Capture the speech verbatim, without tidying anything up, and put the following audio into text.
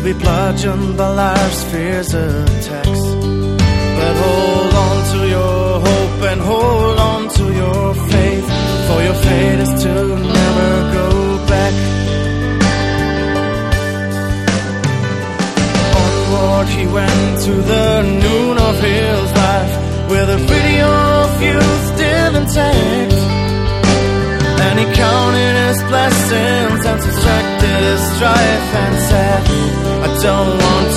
be bludgeoned by life's fierce attacks. But hold on to your hope and hold on to your faith, for your fate is to never go back. Onward he went to the noon of his life, with a video of youth still intact. And he counted his blessings and subtracted his strife and said, I don't want